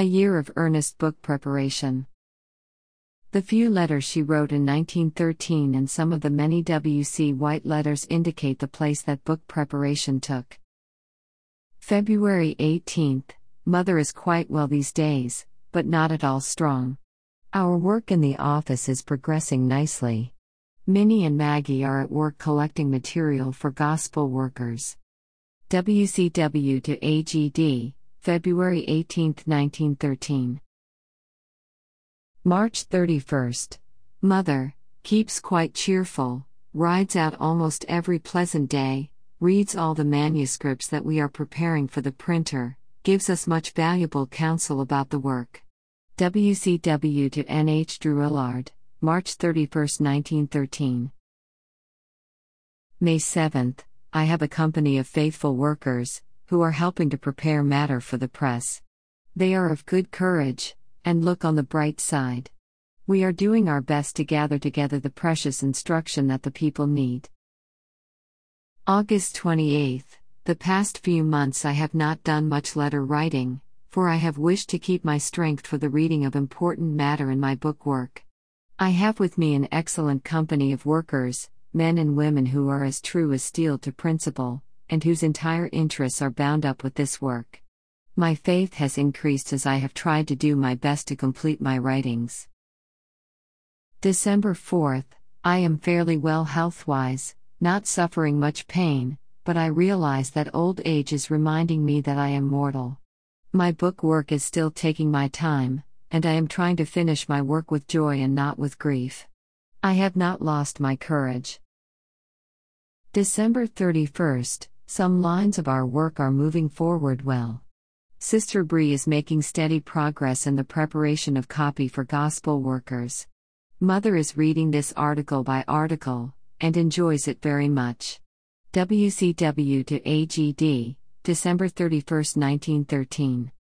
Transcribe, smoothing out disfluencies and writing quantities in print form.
A year of earnest book preparation. The few letters she wrote in 1913 and some of the many W.C. White letters indicate the place that book preparation took. February 18th. Mother is quite well these days, but not at all strong. Our work in the office is progressing nicely. Minnie and Maggie are at work collecting material for gospel workers. WCW to AGD, February 18, 1913. March 31st. Mother keeps quite cheerful, rides out almost every pleasant day, reads all the manuscripts that we are preparing for the printer, gives us much valuable counsel about the work. WCW to NH Drouillard, March 31, 1913. May 7th. I have a company of faithful workers, who are helping to prepare matter for the press. They are of good courage, and look on the bright side. We are doing our best to gather together the precious instruction that the people need. August 28th. The past few months I have not done much letter writing, for I have wished to keep my strength for the reading of important matter in my book work. I have with me an excellent company of workers, men and women who are as true as steel to principle, and whose entire interests are bound up with this work. My faith has increased as I have tried to do my best to complete my writings. December 4th. I am fairly well health-wise, not suffering much pain, but I realize that old age is reminding me that I am mortal. My book work is still taking my time, and I am trying to finish my work with joy and not with grief. I have not lost my courage. December 31st. Some lines of our work are moving forward well. Sister Bree is making steady progress in the preparation of copy for gospel workers. Mother is reading this article by article, and enjoys it very much. WCW to AGD, December 31, 1913.